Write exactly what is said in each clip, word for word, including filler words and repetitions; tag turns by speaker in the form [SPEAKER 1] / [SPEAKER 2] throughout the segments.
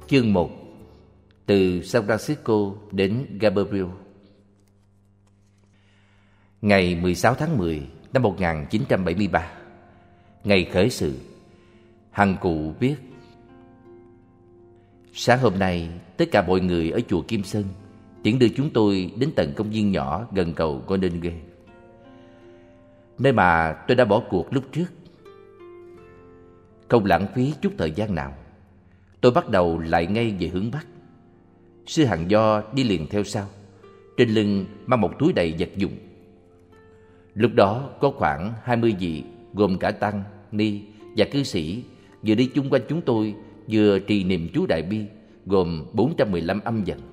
[SPEAKER 1] Chương một. Từ San Francisco đến Gaberville. Ngày mười sáu tháng mười năm một nghìn chín trăm bảy mươi ba, ngày khởi sự, Hằng Cụ viết: sáng hôm nay, tất cả mọi người ở chùa Kim Sơn tiễn đưa chúng tôi đến tận công viên nhỏ gần cầu Golden Gate, nơi mà tôi đã bỏ cuộc lúc trước. Không lãng phí chút thời gian nào, tôi bắt đầu lại ngay về hướng Bắc. Sư Hằng Do đi liền theo sau, trên lưng mang một túi đầy vật dụng. Lúc đó có khoảng hai mươi vị, gồm cả tăng, ni và cư sĩ, vừa đi chung quanh chúng tôi, vừa trì niệm chú Đại Bi, gồm bốn trăm mười lăm âm vận.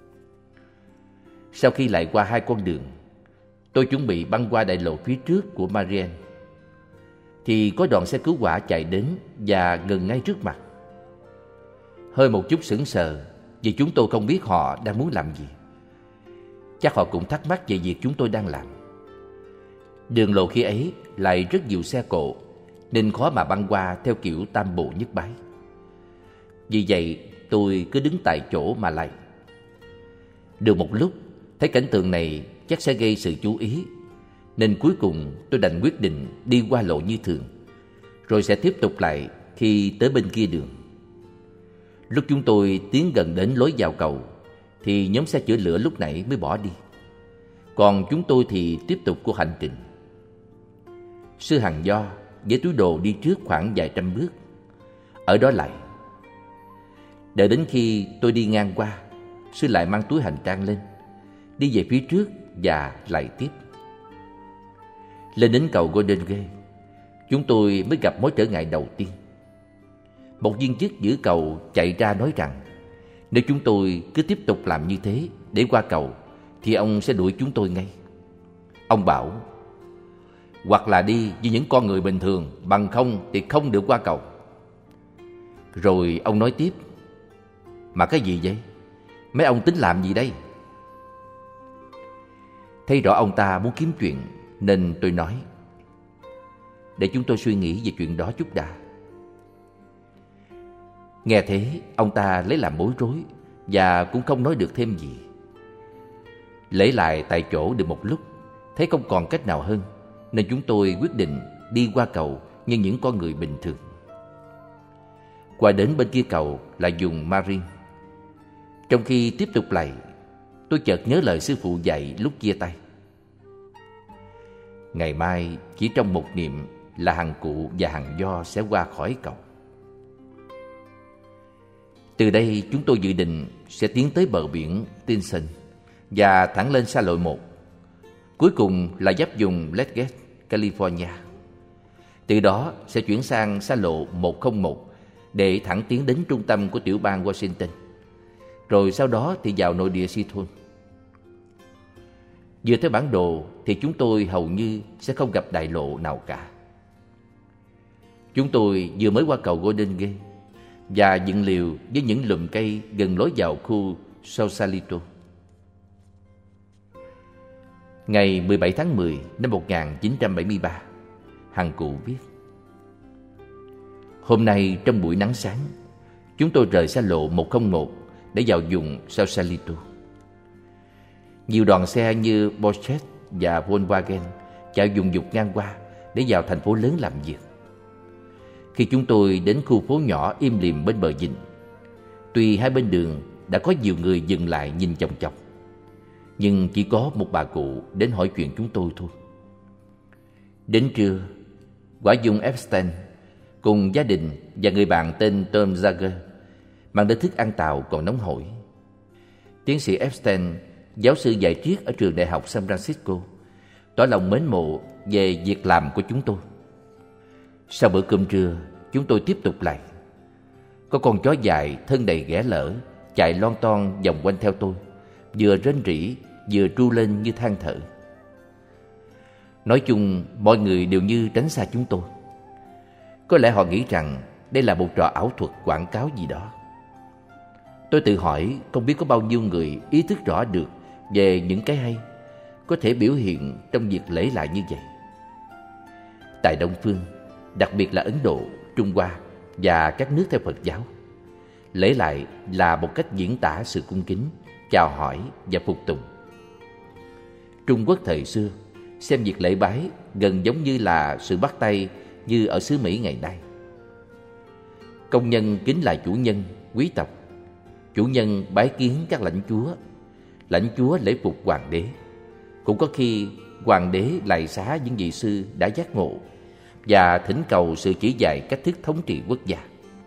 [SPEAKER 1] Sau khi lại qua hai con đường, tôi chuẩn bị băng qua đại lộ phía trước của Marianne, thì có đoàn xe cứu hỏa chạy đến và ngừng ngay trước mặt. Hơi một chút sững sờ, vì chúng tôi không biết họ đang muốn làm gì. Chắc họ cũng thắc mắc về việc chúng tôi đang làm. Đường lộ khi ấy lại rất nhiều xe cộ, nên khó mà băng qua theo kiểu tam bộ nhất bái. Vì vậy tôi cứ đứng tại chỗ mà lạy. Được một lúc, thấy cảnh tượng này chắc sẽ gây sự chú ý, nên cuối cùng tôi đành quyết định đi qua lộ như thường, rồi sẽ tiếp tục lại khi tới bên kia đường. Lúc chúng tôi tiến gần đến lối vào cầu, thì nhóm xe chữa lửa lúc nãy mới bỏ đi. Còn chúng tôi thì tiếp tục cuộc hành trình. Sư Hằng Do với túi đồ đi trước khoảng vài trăm bước, ở đó lại. Đợi đến khi tôi đi ngang qua, sư lại mang túi hành trang lên, đi về phía trước và lại tiếp. Lên đến cầu Golden Gate, chúng tôi mới gặp mối trở ngại đầu tiên. Một viên chức giữ cầu chạy ra nói rằng nếu chúng tôi cứ tiếp tục làm như thế để qua cầu, thì ông sẽ đuổi chúng tôi ngay. Ông bảo hoặc là đi như những con người bình thường, bằng không thì không được qua cầu. Rồi ông nói tiếp: mà cái gì vậy? Mấy ông tính làm gì đây? Thấy rõ ông ta muốn kiếm chuyện, nên tôi nói: để chúng tôi suy nghĩ về chuyện đó chút đã. Nghe thế, ông ta lấy làm bối rối và cũng không nói được thêm gì. Lấy lại tại chỗ được một lúc, thấy không còn cách nào hơn, nên chúng tôi quyết định đi qua cầu như những con người bình thường. Qua đến bên kia cầu là vùng Marine. Trong khi tiếp tục lạy, tôi chợt nhớ lời sư phụ dạy lúc chia tay: ngày mai chỉ trong một niệm là Hằng Cụ và Hằng Do sẽ qua khỏi cầu. Từ đây chúng tôi dự định sẽ tiến tới bờ biển Tinson và thẳng lên xa lộ một, cuối cùng là giáp vùng Ledgate, California. Từ đó sẽ chuyển sang xa lộ một không một để thẳng tiến đến trung tâm của tiểu bang Washington, rồi sau đó thì vào nội địa Seattle. Vừa theo bản đồ thì chúng tôi hầu như sẽ không gặp đại lộ nào cả. Chúng tôi vừa mới qua cầu Golden Gate và dựng liều với những lùm cây gần lối vào khu Sausalito. Ngày mười bảy tháng mười năm một nghìn chín trăm bảy mươi ba, Hằng Cụ viết: hôm nay trong buổi nắng sáng, chúng tôi rời xa lộ một không một để vào vùng Sausalito. Nhiều đoàn xe như Porsche và Volkswagen chạy vùng vụt ngang qua để vào thành phố lớn làm việc. Khi chúng tôi đến khu phố nhỏ im lìm bên bờ vịnh, tuy hai bên đường đã có nhiều người dừng lại nhìn chòng chọc, nhưng chỉ có một bà cụ đến hỏi chuyện chúng tôi thôi. Đến trưa, quả dung Epstein cùng gia đình và người bạn tên Tom Jagger mang đến thức ăn tàu còn nóng hổi. Tiến sĩ Epstein, giáo sư dạy triết ở trường đại học San Francisco, tỏ lòng mến mộ về việc làm của chúng tôi. Sau bữa cơm trưa, chúng tôi tiếp tục lạy. Có con chó dài thân đầy ghẻ lở chạy lon ton vòng quanh theo tôi, vừa rên rỉ vừa tru lên như than thở. Nói chung, mọi người đều như tránh xa chúng tôi. Có lẽ họ nghĩ rằng đây là một trò ảo thuật quảng cáo gì đó. Tôi tự hỏi không biết có bao nhiêu người ý thức rõ được về những cái hay có thể biểu hiện trong việc lễ lại như vậy. Tại Đông Phương, đặc biệt là Ấn Độ, Trung Hoa và các nước theo Phật giáo, Lễ lại là một cách diễn tả sự cung kính, chào hỏi và phục tùng. Trung Quốc thời xưa xem việc lễ bái gần giống như là sự bắt tay như ở xứ Mỹ ngày nay. Công nhân kính lại chủ nhân, quý tộc. Chủ nhân bái kiến các lãnh chúa. Lãnh chúa lễ phục hoàng đế. Cũng có khi hoàng đế lạy xá những vị sư đã giác ngộ và thỉnh cầu sự chỉ dạy cách thức thống trị quốc gia.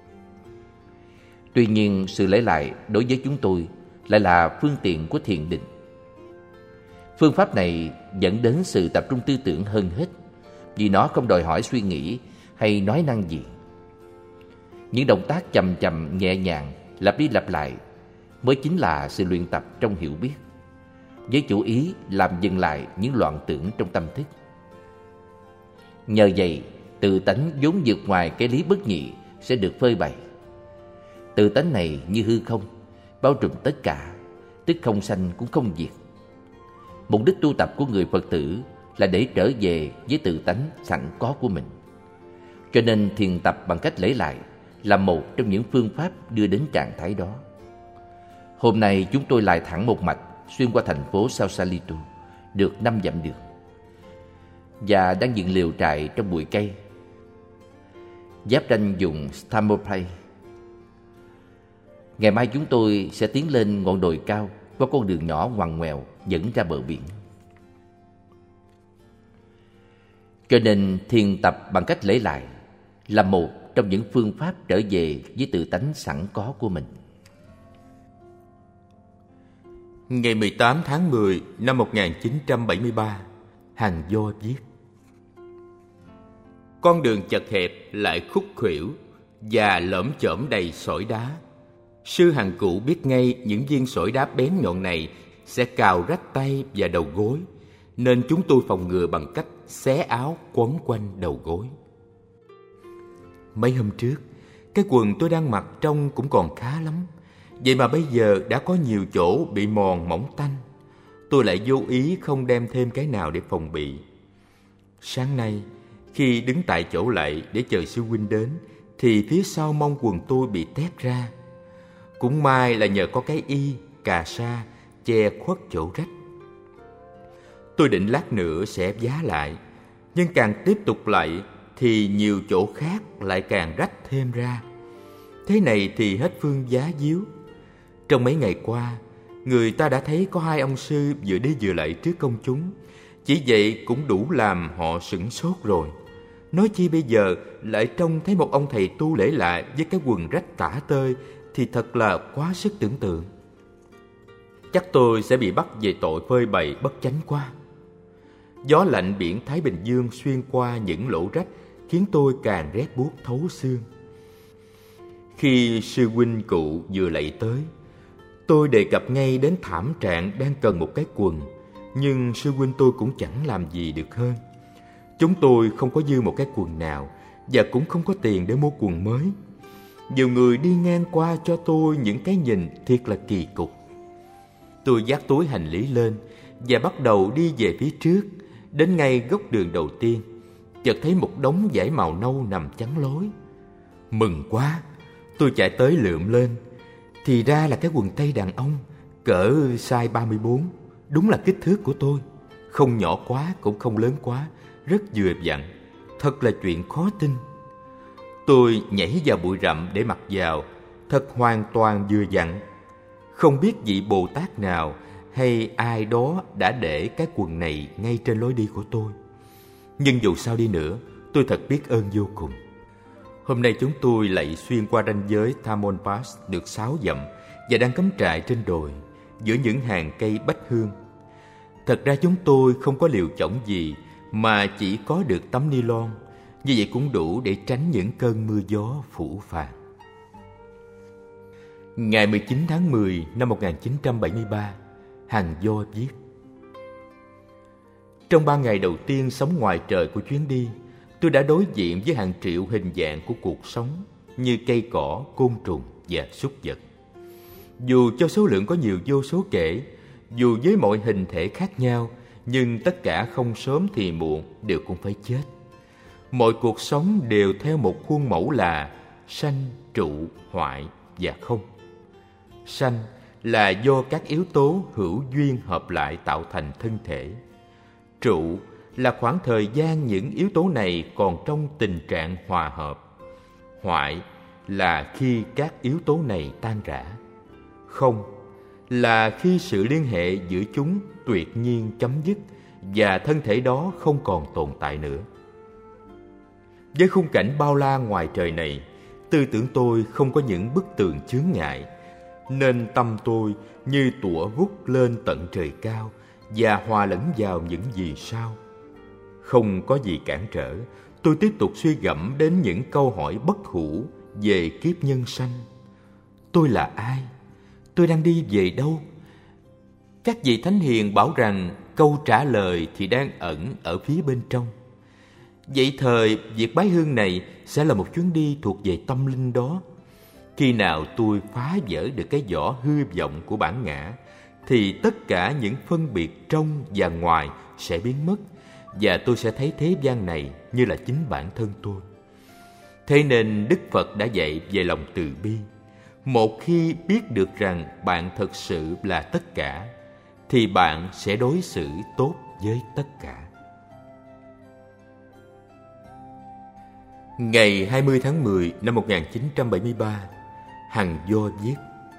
[SPEAKER 1] Tuy nhiên, sự lễ lại đối với chúng tôi lại là phương tiện của thiền định. Phương pháp này dẫn đến sự tập trung tư tưởng hơn hết, vì nó không đòi hỏi suy nghĩ hay nói năng gì. Những động tác chậm chậm nhẹ nhàng lặp đi lặp lại mới chính là sự luyện tập trong hiểu biết, với chủ ý làm dừng lại những loạn tưởng trong tâm thức. Nhờ vậy, tự tánh vốn vượt ngoài cái lý bất nhị sẽ được phơi bày. Tự tánh này như hư không, bao trùm tất cả, tức không sanh cũng không diệt. Mục đích tu tập của người Phật tử là để trở về với tự tánh sẵn có của mình. Cho nên thiền tập bằng cách lễ lại là một trong những phương pháp đưa đến trạng thái đó. Hôm nay chúng tôi lại thẳng một mạch xuyên qua thành phố Sausalito, được năm dặm đường, và đang dựng lều trại trong bụi cây, giáp ranh vùng Tamalpais. Ngày mai chúng tôi sẽ tiến lên ngọn đồi cao qua con đường nhỏ ngoằn ngoèo dẫn ra bờ biển. Cho nên thiền tập bằng cách lễ lại là một trong những phương pháp trở về với tự tánh sẵn có của mình.
[SPEAKER 2] Ngày mười tám tháng mười năm một nghìn chín trăm bảy mươi ba, Hằng Do viết: con đường chật hẹp lại khúc khuỷu và lởm chởm đầy sỏi đá. Sư Hằng Cụ biết ngay những viên sỏi đá bén nhọn này sẽ cào rách tay và đầu gối, nên chúng tôi phòng ngừa bằng cách xé áo quấn quanh đầu gối. Mấy hôm trước, cái quần tôi đang mặc trông cũng còn khá lắm, vậy mà bây giờ đã có nhiều chỗ bị mòn mỏng tanh. Tôi lại vô ý không đem thêm cái nào để phòng bị. Sáng nay, khi đứng tại chỗ lạy để chờ sư huynh đến, thì phía sau mông quần tôi bị tét ra. Cũng may là nhờ có cái y, cà sa che khuất chỗ rách. Tôi định lát nữa sẽ vá lại, nhưng càng tiếp tục lạy thì nhiều chỗ khác lại càng rách thêm ra. Thế này thì hết phương vá víu. Trong mấy ngày qua, người ta đã thấy có hai ông sư vừa đi vừa lạy trước công chúng. Chỉ vậy cũng đủ làm họ sửng sốt rồi. Nói chi bây giờ lại trông thấy một ông thầy tu lễ lại với cái quần rách tả tơi thì thật là quá sức tưởng tượng. Chắc tôi sẽ bị bắt về tội phơi bày bất chánh quá. Gió lạnh biển Thái Bình Dương xuyên qua những lỗ rách khiến tôi càng rét buốt thấu xương. Khi sư huynh Cụ vừa lạy tới, tôi đề cập ngay đến thảm trạng đang cần một cái quần, nhưng sư huynh tôi cũng chẳng làm gì được hơn. Chúng tôi không có dư một cái quần nào và cũng không có tiền để mua quần mới. Nhiều người đi ngang qua cho tôi những cái nhìn thiệt là kỳ cục. Tôi vác túi hành lý lên và bắt đầu đi về phía trước. Đến ngay góc đường đầu tiên, chợt thấy một đống vải màu nâu nằm chắn lối. Mừng quá, tôi chạy tới lượm lên. Thì ra là cái quần tây đàn ông, cỡ size ba mươi bốn. Đúng là kích thước của tôi, không nhỏ quá cũng không lớn quá, rất vừa vặn. Thật là chuyện khó tin. Tôi nhảy vào bụi rậm để mặc vào, thật hoàn toàn vừa vặn. Không biết vị Bồ Tát nào hay ai đó đã để cái quần này ngay trên lối đi của tôi. Nhưng dù sao đi nữa, tôi thật biết ơn vô cùng. Hôm nay chúng tôi lạy xuyên qua ranh giới Tamalpais được sáu dặm và đang cắm trại trên đồi giữa những hàng cây bách hương. Thật ra chúng tôi không có liều chõng gì mà chỉ có được tấm ni lông. Như vậy cũng đủ để tránh những cơn mưa gió phủ phàng. Ngày mười chín tháng mười năm một nghìn chín trăm bảy mươi ba, Hằng Do viết: trong ba ngày đầu tiên sống ngoài trời của chuyến đi, tôi đã đối diện với hàng triệu hình dạng của cuộc sống như cây cỏ, côn trùng và súc vật. Dù cho số lượng có nhiều vô số kể, dù với mọi hình thể khác nhau, nhưng tất cả không sớm thì muộn đều cũng phải chết. Mọi cuộc sống đều theo một khuôn mẫu là sanh, trụ, hoại, và không. Sanh là do các yếu tố hữu duyên hợp lại tạo thành thân thể. Trụ là khoảng thời gian những yếu tố này còn trong tình trạng hòa hợp. Hoại là khi các yếu tố này tan rã. Không là khi sự liên hệ giữa chúng tuyệt nhiên chấm dứt và thân thể đó không còn tồn tại nữa. Với khung cảnh bao la ngoài trời này, tư tưởng tôi không có những bức tường chướng ngại, nên tâm tôi như tủa vút lên tận trời cao và hòa lẫn vào những vì sao. Không có gì cản trở, tôi tiếp tục suy gẫm đến những câu hỏi bất hủ về kiếp nhân sanh. Tôi là ai? Tôi đang đi về đâu? Các vị thánh hiền bảo rằng câu trả lời thì đang ẩn ở phía bên trong. Vậy thời, việc bái hương này sẽ là một chuyến đi thuộc về tâm linh đó. Khi nào tôi phá vỡ được cái vỏ hư vọng của bản ngã, thì tất cả những phân biệt trong và ngoài sẽ biến mất, và tôi sẽ thấy thế gian này như là chính bản thân tôi. Thế nên Đức Phật đã dạy về lòng từ bi. Một khi biết được rằng bạn thực sự là tất cả, thì bạn sẽ đối xử tốt với tất cả. Ngày hai mươi tháng mười năm một nghìn chín trăm bảy mươi ba, Hằng Do viết: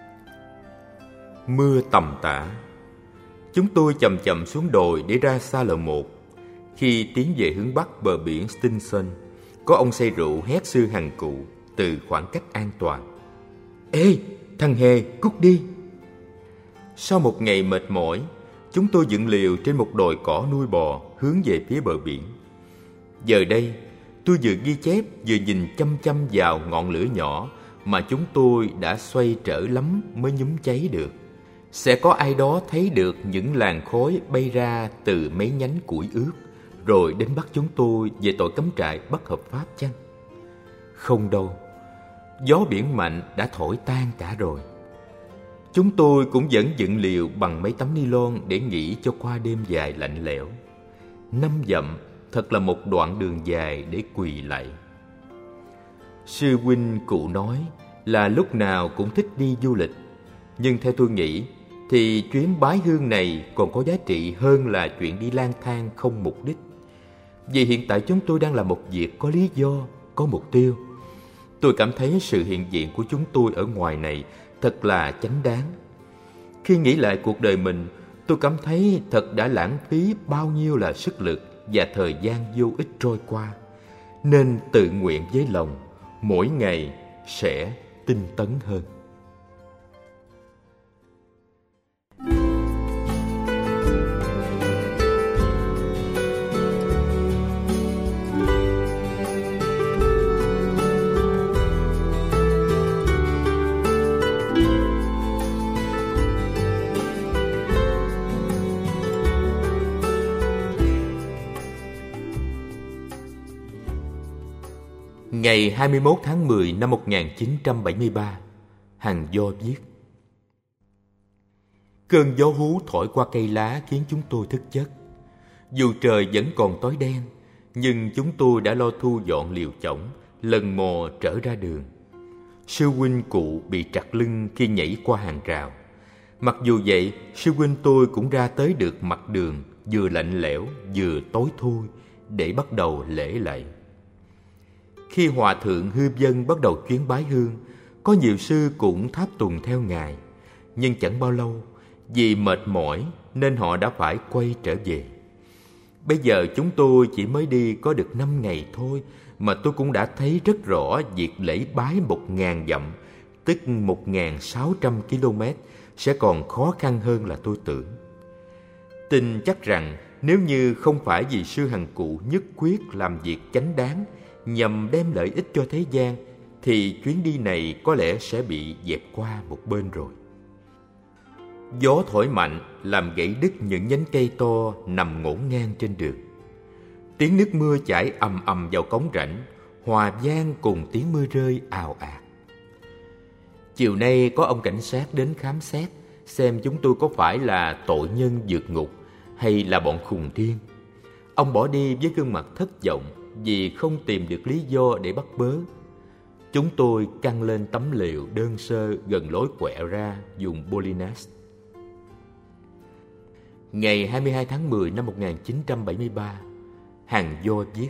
[SPEAKER 2] Mưa tầm tã. Chúng tôi chậm chậm xuống đồi để ra xa lờ một. Khi tiến về hướng bắc bờ biển Stinson, có ông say rượu hét sư Hằng Cụ từ khoảng cách an toàn: Ê, thằng Hề, cút đi! Sau một ngày mệt mỏi, chúng tôi dựng liều trên một đồi cỏ nuôi bò hướng về phía bờ biển. Giờ đây, tôi vừa ghi chép vừa nhìn chăm chăm vào ngọn lửa nhỏ mà chúng tôi đã xoay trở lắm mới nhúm cháy được. Sẽ có ai đó thấy được những làn khói bay ra từ mấy nhánh củi ướt, rồi đến bắt chúng tôi về tội cắm trại bất hợp pháp chăng? Không đâu, gió biển mạnh đã thổi tan cả rồi. Chúng tôi cũng vẫn dựng liều bằng mấy tấm ni lông để nghỉ cho qua đêm dài lạnh lẽo. Năm dặm thật là một đoạn đường dài để quỳ lạy. Sư huynh Cụ nói là lúc nào cũng thích đi du lịch, nhưng theo tôi nghĩ thì chuyến bái hương này còn có giá trị hơn là chuyện đi lang thang không mục đích. Vì hiện tại chúng tôi đang làm một việc có lý do, có mục tiêu. Tôi cảm thấy sự hiện diện của chúng tôi ở ngoài này thật là chánh đáng. Khi nghĩ lại cuộc đời mình, tôi cảm thấy thật đã lãng phí bao nhiêu là sức lực và thời gian vô ích trôi qua. Nên tự nguyện với lòng, mỗi ngày sẽ tinh tấn hơn. Ngày hai mươi mốt tháng mười năm một nghìn chín trăm bảy mươi ba, Hằng Do viết: Cơn gió hú thổi qua cây lá khiến chúng tôi thức giấc. Dù trời vẫn còn tối đen, nhưng chúng tôi đã lo thu dọn liều chõng, lần mò trở ra đường. Sư huynh Cụ bị trật lưng khi nhảy qua hàng rào. Mặc dù vậy, sư huynh tôi cũng ra tới được mặt đường, vừa lạnh lẽo vừa tối thui, để bắt đầu lễ lạy. Khi Hòa Thượng Hư Vân bắt đầu chuyến bái hương, có nhiều sư cũng tháp tùng theo Ngài. Nhưng chẳng bao lâu, vì mệt mỏi nên họ đã phải quay trở về. Bây giờ chúng tôi chỉ mới đi có được năm ngày thôi, mà tôi cũng đã thấy rất rõ việc lễ bái một ngàn dặm, tức một nghìn sáu trăm ki lô mét, sẽ còn khó khăn hơn là tôi tưởng. Tin chắc rằng nếu như không phải vì sư Hằng Cụ nhất quyết làm việc chánh đáng nhằm đem lợi ích cho thế gian, thì chuyến đi này có lẽ sẽ bị dẹp qua một bên rồi. Gió thổi mạnh làm gãy đứt những nhánh cây to nằm ngổn ngang trên đường. Tiếng nước mưa chảy ầm ầm vào cống rãnh, hòa vang cùng tiếng mưa rơi ào ạt. Chiều nay có ông cảnh sát đến khám xét, xem chúng tôi có phải là tội nhân vượt ngục hay là bọn khùng điên. Ông bỏ đi với gương mặt thất vọng vì không tìm được lý do để bắt bớ. chúng tôi căng lên tấm lều đơn sơ gần lối quẹo ra dùng Bolinas. Ngày hai mươi hai tháng mười năm một nghìn chín trăm bảy mươi ba, Hằng Do viết: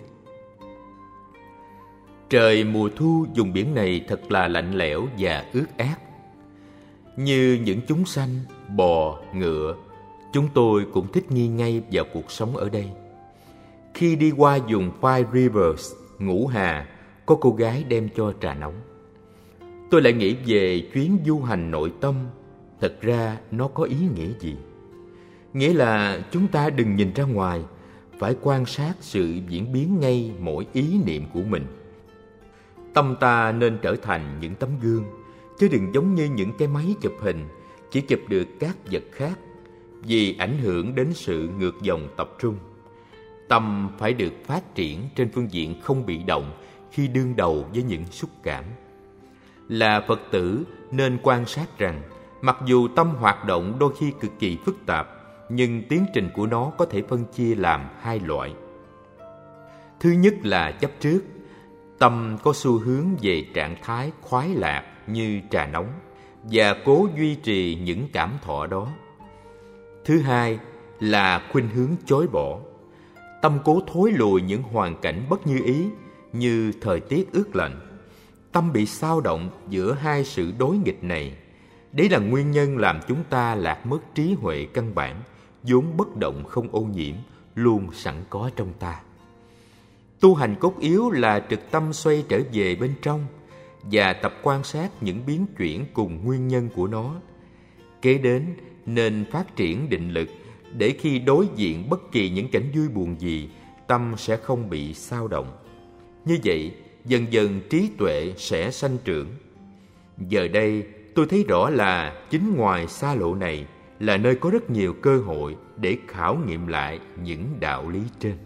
[SPEAKER 2] Trời mùa thu vùng biển này thật là lạnh lẽo và ướt át. Như những chúng sanh, bò, ngựa, chúng tôi cũng thích nghi ngay vào cuộc sống ở đây. Khi đi qua vùng Five Rivers, Ngũ Hà, có cô gái đem cho trà nóng. Tôi lại nghĩ về chuyến du hành nội tâm. Thật ra nó có ý nghĩa gì? Nghĩa là chúng ta đừng nhìn ra ngoài, phải quan sát sự diễn biến ngay mỗi ý niệm của mình. Tâm ta nên trở thành những tấm gương, chứ đừng giống như những cái máy chụp hình, chỉ chụp được các vật khác, vì ảnh hưởng đến sự ngược dòng tập trung. Tâm phải được phát triển trên phương diện không bị động khi đương đầu với những xúc cảm. Là Phật tử nên quan sát rằng, mặc dù tâm hoạt động đôi khi cực kỳ phức tạp, nhưng tiến trình của nó có thể phân chia làm hai loại. Thứ nhất là chấp trước. Tâm có xu hướng về trạng thái khoái lạc như trà nóng và cố duy trì những cảm thọ đó. Thứ hai là khuynh hướng chối bỏ. Tâm cố thối lùi những hoàn cảnh bất như ý như thời tiết ướt lạnh. Tâm bị xao động giữa hai sự đối nghịch này. Đấy là nguyên nhân làm chúng ta lạc mất trí huệ căn bản, vốn bất động không ô nhiễm, luôn sẵn có trong ta. Tu hành cốt yếu là trực tâm xoay trở về bên trong và tập quan sát những biến chuyển cùng nguyên nhân của nó. Kế đến nên phát triển định lực để khi đối diện bất kỳ những cảnh vui buồn gì, tâm sẽ không bị xao động. Như vậy, dần dần trí tuệ sẽ sanh trưởng. Giờ đây, tôi thấy rõ là chính ngoài xa lộ này là nơi có rất nhiều cơ hội để khảo nghiệm lại những đạo lý trên.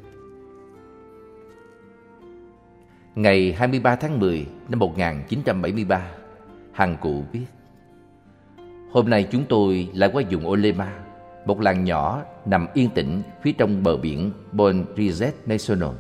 [SPEAKER 1] Ngày hai mươi ba tháng mười năm một nghìn chín trăm bảy mươi ba, Hằng Cụ viết: Hôm nay chúng tôi lại qua vùng Olema, một làng nhỏ nằm yên tĩnh phía trong bờ biển Bon Risset National.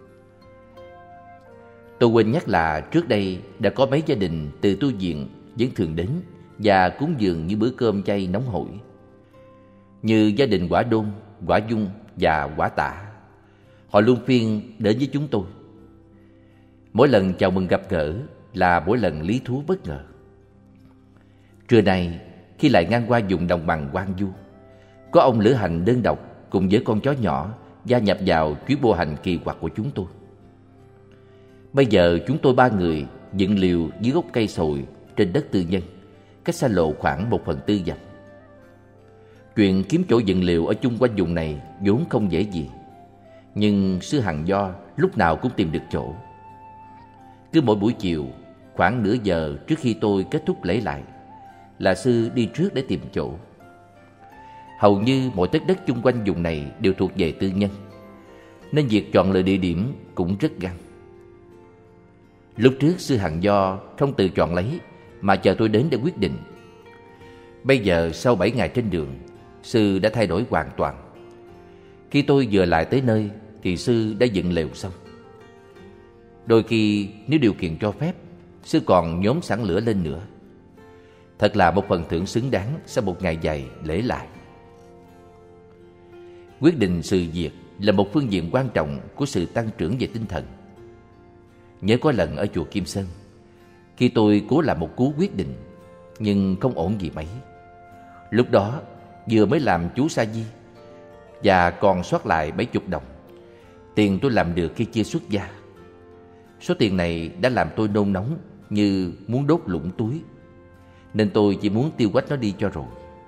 [SPEAKER 1] Tôi quên nhắc là trước đây đã có mấy gia đình từ tu viện vẫn thường đến và cúng dường những bữa cơm chay nóng hổi, như gia đình Quả Đôn, Quả Dung và Quả Tạ. Họ luôn phiên đến với chúng tôi. Mỗi lần chào mừng gặp gỡ là mỗi lần lý thú bất ngờ. Trưa nay, khi lại ngang qua vùng đồng bằng hoang vu, có ông lữ hành đơn độc cùng với con chó nhỏ gia nhập vào chuyến bộ hành kỳ quặc của chúng tôi. Bây giờ chúng tôi ba người dựng liều dưới gốc cây sồi trên đất tư nhân, cách xa lộ khoảng một phần tư dặm. Chuyện kiếm chỗ dựng liều ở chung quanh vùng này vốn không dễ gì, nhưng sư Hằng Do lúc nào cũng tìm được chỗ. Cứ mỗi buổi chiều, khoảng nửa giờ trước khi tôi kết thúc lễ lại, là sư đi trước để tìm chỗ. Hầu như mọi tất đất chung quanh vùng này đều thuộc về tư nhân, nên việc chọn lựa địa điểm cũng rất găng. Lúc trước sư Hằng Do không tự chọn lấy mà chờ tôi đến để quyết định. Bây giờ sau bảy ngày trên đường, sư đã thay đổi hoàn toàn. Khi tôi vừa lại tới nơi thì sư đã dựng lều xong. Đôi khi nếu điều kiện cho phép, sư còn nhóm sẵn lửa lên nữa. Thật là một phần thưởng xứng đáng sau một ngày dài lễ lại. Quyết định sự việc là một phương diện quan trọng của sự tăng trưởng về tinh thần. Nhớ có lần ở chùa Kim Sơn, khi tôi cố làm một cú quyết định nhưng không ổn gì mấy. Lúc đó vừa mới làm chú sa di và còn sót lại mấy chục đồng. Tiền tôi làm được khi chia xuất gia. Số tiền này đã làm tôi nôn nóng như muốn đốt lũng túi, nên tôi chỉ muốn tiêu quách nó đi cho rồi.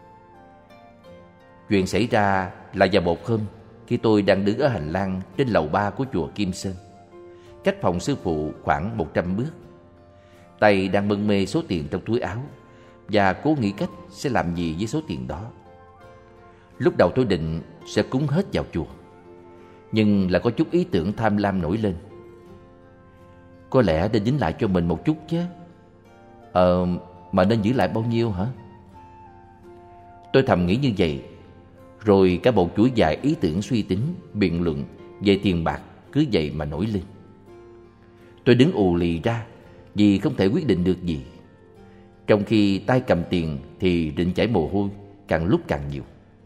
[SPEAKER 1] Chuyện xảy ra là vào một hôm khi tôi đang đứng ở hành lang trên lầu ba của chùa Kim Sơn, cách phòng sư phụ khoảng một trăm bước. Tay đang mân mê số tiền trong túi áo và cố nghĩ cách sẽ làm gì với số tiền đó. Lúc đầu tôi định sẽ cúng hết vào chùa, nhưng là có chút ý tưởng tham lam nổi lên. Có lẽ nên dính lại cho mình một chút chứ. Ờ, mà nên giữ lại bao nhiêu hả? Tôi thầm nghĩ như vậy. Rồi cả một chuỗi dài ý tưởng suy tính, biện luận về tiền bạc cứ vậy mà nổi lên. Tôi đứng ù lì ra, vì không thể quyết định được gì. Trong khi tay cầm tiền thì rịn chảy mồ hôi càng lúc càng nhiều.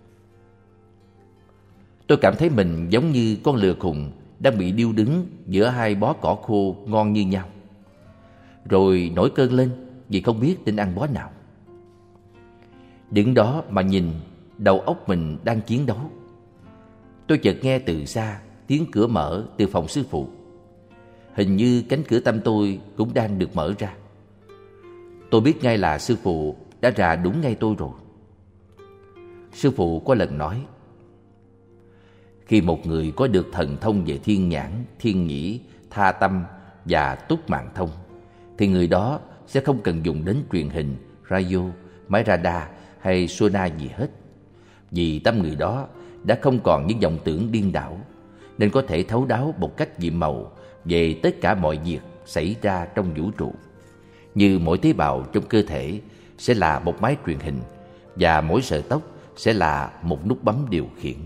[SPEAKER 1] Tôi cảm thấy mình giống như con lừa khùng đang bị điêu đứng giữa hai bó cỏ khô ngon như nhau, rồi nổi cơn lên vì không biết nên ăn bó nào. Đứng đó mà nhìn, đầu óc mình đang chiến đấu. Tôi chợt nghe từ xa tiếng cửa mở từ phòng sư phụ. Hình như cánh cửa tâm tôi cũng đang được mở ra. Tôi biết ngay là sư phụ đã ra đúng ngay tôi rồi. Sư phụ có lần nói: khi một người có được thần thông về thiên nhãn, thiên nhĩ, tha tâm và túc mạng thông, thì người đó sẽ không cần dùng đến truyền hình, radio, máy radar hay sonar gì hết. Vì tâm người đó đã không còn những vọng tưởng điên đảo, nên có thể thấu đáo một cách nhiệm màu về tất cả mọi việc xảy ra trong vũ trụ. Như mỗi tế bào trong cơ thể sẽ là một máy truyền hình, và mỗi sợi tóc sẽ là một nút bấm điều khiển.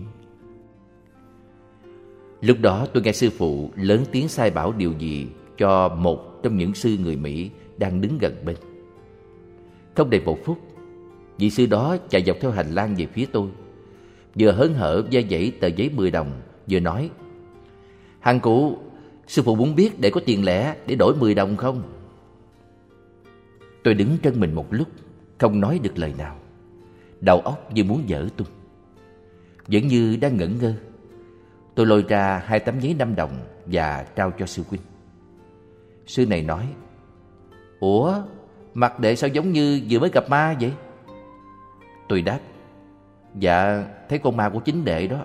[SPEAKER 1] Lúc đó tôi nghe sư phụ lớn tiếng sai bảo điều gì cho một trong những sư người Mỹ đang đứng gần bên. Không đầy một phút, vị sư đó chạy dọc theo hành lang về phía tôi, vừa hớn hở giơ giãy tờ giấy mười đồng, vừa nói: "Hằng cụ, sư phụ muốn biết để có tiền lẻ để đổi mười đồng không?" Tôi đứng trân mình một lúc, không nói được lời nào. Đầu óc như muốn vỡ tung. Vẫn như đang ngẩn ngơ, tôi lôi ra hai tấm giấy năm đồng và trao cho sư huynh. Sư này nói: "Ủa, mặt đệ sao giống như vừa mới gặp ma vậy?" Tôi đáp: "Dạ, thấy con ma của chính đệ đó."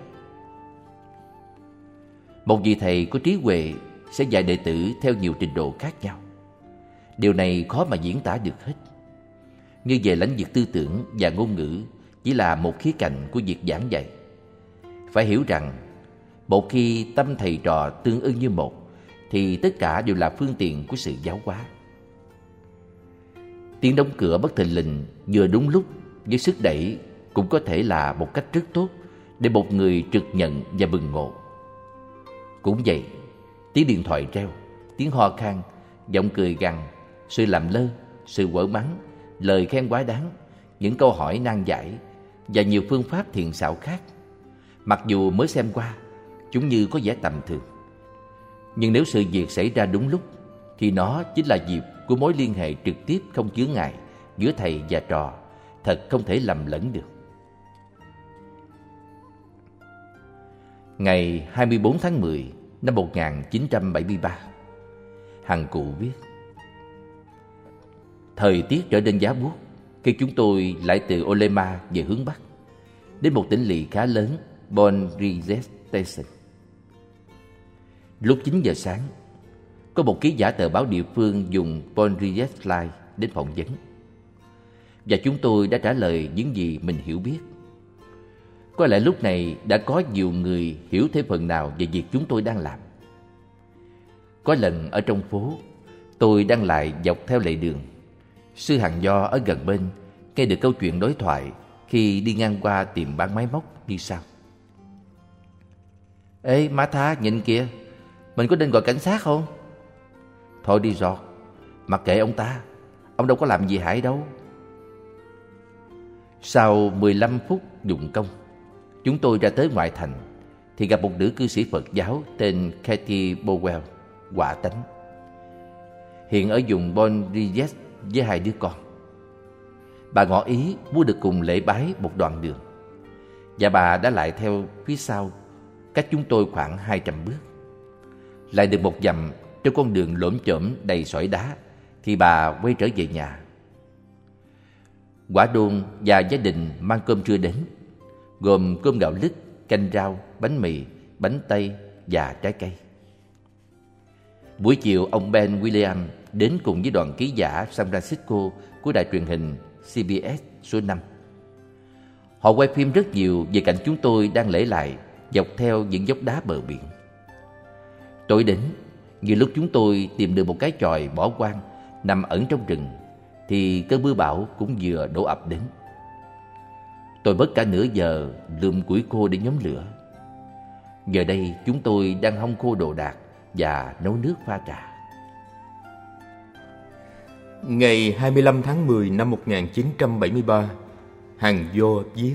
[SPEAKER 1] Một vị thầy có trí huệ sẽ dạy đệ tử theo nhiều trình độ khác nhau. Điều này khó mà diễn tả được hết. Như về lãnh vực tư tưởng và ngôn ngữ chỉ là một khía cạnh của việc giảng dạy. Phải hiểu rằng, một khi tâm thầy trò tương ưng như một, thì tất cả đều là phương tiện của sự giáo hóa. Tiếng đóng cửa bất thình lình vừa đúng lúc với sức đẩy cũng có thể là một cách rất tốt để một người trực nhận và bừng ngộ. Cũng vậy, tiếng điện thoại reo, tiếng ho khan, giọng cười gằn, sự làm lơ, sự quở mắng, lời khen quá đáng, những câu hỏi nan giải và nhiều phương pháp thiện xảo khác. Mặc dù mới xem qua, chúng như có vẻ tầm thường. Nhưng nếu sự việc xảy ra đúng lúc, thì nó chính là dịp của mối liên hệ trực tiếp không chướng ngại giữa thầy và trò, thật không thể lầm lẫn được. Ngày hai mươi bốn tháng mười năm một nghìn chín trăm bảy mươi ba, Hằng cụ viết: thời tiết trở nên giá buốt khi chúng tôi lại từ Olema về hướng Bắc, đến một tỉnh lỵ khá lớn, Bon Riyes Station. Lúc chín giờ sáng, có một ký giả tờ báo địa phương dùng Bon Riyes Live đến phỏng vấn, và chúng tôi đã trả lời những gì mình hiểu biết. Có lẽ lúc này đã có nhiều người hiểu thêm phần nào về việc chúng tôi đang làm. Có lần ở trong phố, tôi đang lại dọc theo lề đường. Sư Hằng Do ở gần bên nghe được câu chuyện đối thoại khi đi ngang qua tiệm bán máy móc như sau: "Ê má Tha, nhìn kìa, mình có nên gọi cảnh sát không?" "Thôi đi Giọt, mặc kệ ông ta, ông đâu có làm gì hại đâu." Sau mười lăm phút dụng công, chúng tôi ra tới ngoại thành thì gặp một nữ cư sĩ Phật giáo tên Katie Bowell, quả tánh. Hiện ở vùng Bon Riyes với hai đứa con. Bà ngỏ ý muốn được cùng lễ bái một đoạn đường, và bà đã lại theo phía sau, cách chúng tôi khoảng hai trăm bước. Lại được một dặm trên con đường lởm chởm đầy sỏi đá thì bà quay trở về nhà. Quả Đôn và gia đình mang cơm trưa đến, gồm cơm gạo lứt, canh rau, bánh mì, bánh tây và trái cây. Buổi chiều, ông Ben William đến cùng với đoàn ký giả San Francisco của đài truyền hình C B S số năm. Họ quay phim rất nhiều về cảnh chúng tôi đang lễ lại dọc theo những dốc đá bờ biển. Tối đến, như lúc chúng tôi tìm được một cái chòi bỏ hoang nằm ẩn trong rừng, thì cơn mưa bão cũng vừa đổ ập đến. Tôi mất cả nửa giờ lượm củi khô để nhóm lửa. Giờ đây chúng tôi đang hong khô đồ đạc và nấu nước pha trà.
[SPEAKER 2] Ngày hai mươi lăm tháng mười năm một nghìn chín trăm bảy mươi ba, Hằng Do viết: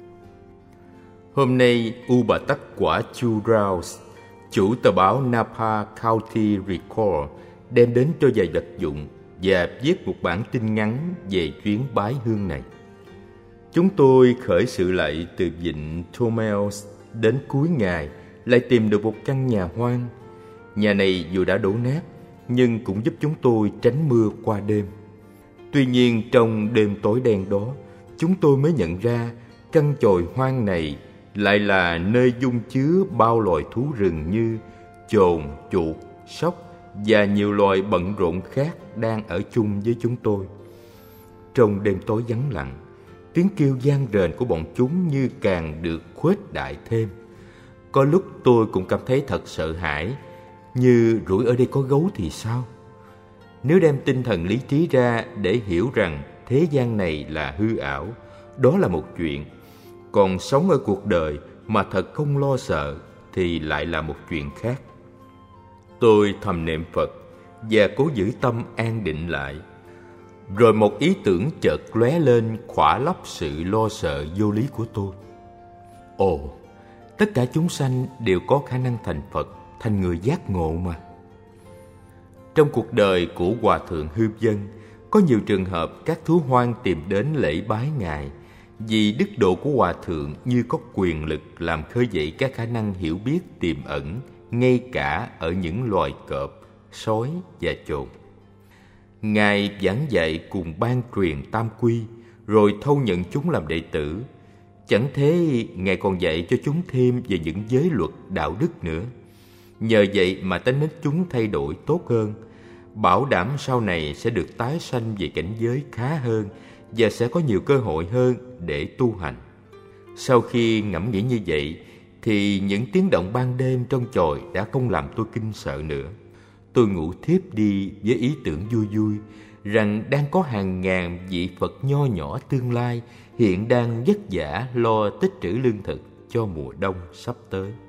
[SPEAKER 2] Hôm nay, U Bà Tắc Quả Chu Rouse, chủ tờ báo Napa County Record, đem đến cho vài vật dụng và viết một bản tin ngắn về chuyến bái hương này. Chúng tôi khởi sự lại từ vịnh Tomels, đến cuối ngày lại tìm được một căn nhà hoang. Nhà này dù đã đổ nát nhưng cũng giúp chúng tôi tránh mưa qua đêm. Tuy nhiên trong đêm tối đen đó, chúng tôi mới nhận ra căn chòi hoang này lại là nơi dung chứa bao loài thú rừng như chồn, chuột, sóc và nhiều loài bận rộn khác đang ở chung với chúng tôi. Trong đêm tối vắng lặng, tiếng kêu vang rền của bọn chúng như càng được khuếch đại thêm. Có lúc tôi cũng cảm thấy thật sợ hãi, như rủi ở đây có gấu thì sao? Nếu đem tinh thần lý trí ra để hiểu rằng thế gian này là hư ảo, đó là một chuyện. Còn sống ở cuộc đời mà thật không lo sợ thì lại là một chuyện khác. Tôi thầm niệm Phật và cố giữ tâm an định lại. Rồi một ý tưởng chợt lóe lên khỏa lấp sự lo sợ vô lý của tôi. Ồ, tất cả chúng sanh đều có khả năng thành Phật, thành người giác ngộ mà. Trong cuộc đời của Hòa Thượng Hư Vân, có nhiều trường hợp các thú hoang tìm đến lễ bái Ngài, vì đức độ của Hòa Thượng như có quyền lực làm khơi dậy các khả năng hiểu biết tiềm ẩn ngay cả ở những loài cọp, sói và chồn. Ngài giảng dạy cùng ban truyền tam quy, rồi thâu nhận chúng làm đệ tử. Chẳng thế, Ngài còn dạy cho chúng thêm về những giới luật đạo đức nữa. Nhờ vậy mà tánh nết chúng thay đổi tốt hơn, bảo đảm sau này sẽ được tái sanh về cảnh giới khá hơn và sẽ có nhiều cơ hội hơn để tu hành. Sau khi ngẫm nghĩ như vậy, thì những tiếng động ban đêm trong chòi đã không làm tôi kinh sợ nữa. Tôi ngủ thiếp đi với ý tưởng vui vui rằng đang có hàng ngàn vị Phật nho nhỏ tương lai hiện đang vất vả lo tích trữ lương thực cho mùa đông sắp tới.